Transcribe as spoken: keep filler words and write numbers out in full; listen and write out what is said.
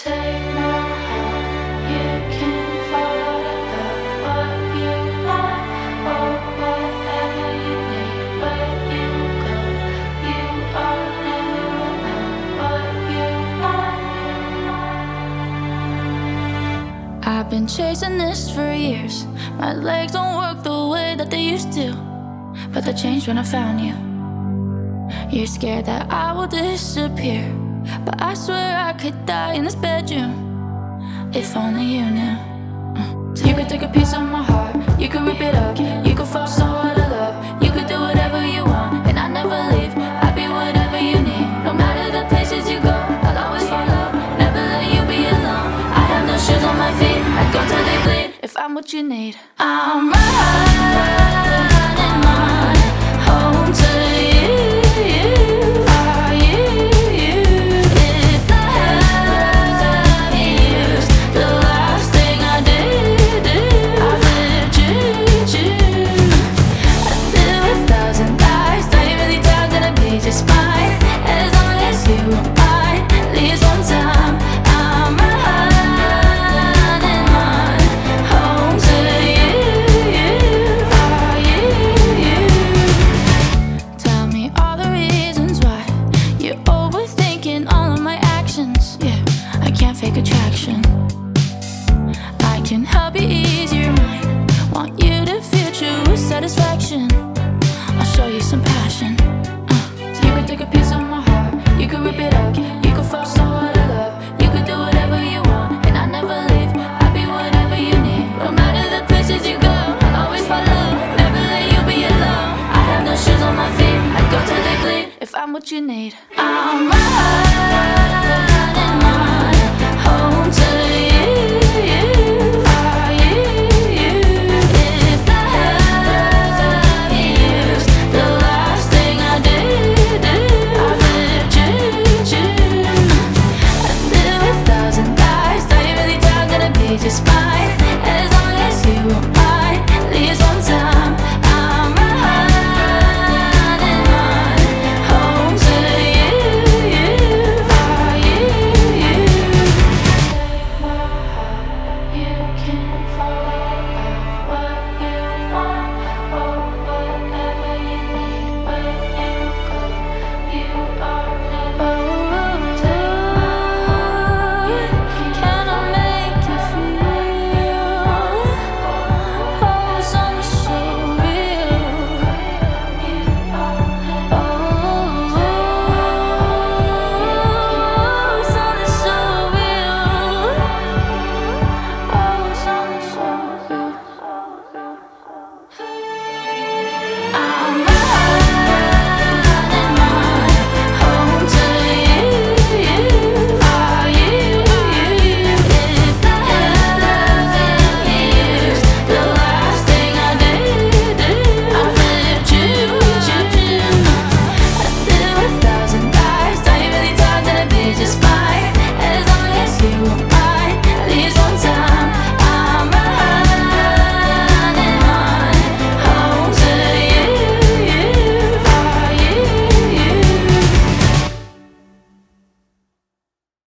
Take my heart, you can follow the love. What you want, or whatever you need. Where you go, you are never alone. What you want. I've been chasing this for years. My legs don't work the way that they used to, but they changed when I found you. You're scared that I will disappear, but I swear I could die in this bedroom if only you knew. uh. So you could take a piece of my heart, you could rip it up, you could force someone to love, you could do whatever you want, and I never leave. I'll be whatever you need. No matter the places you go, I'll always follow, never let you be alone. I have no shoes on my feet, I go till they bleed. If I'm what you need, I'm right.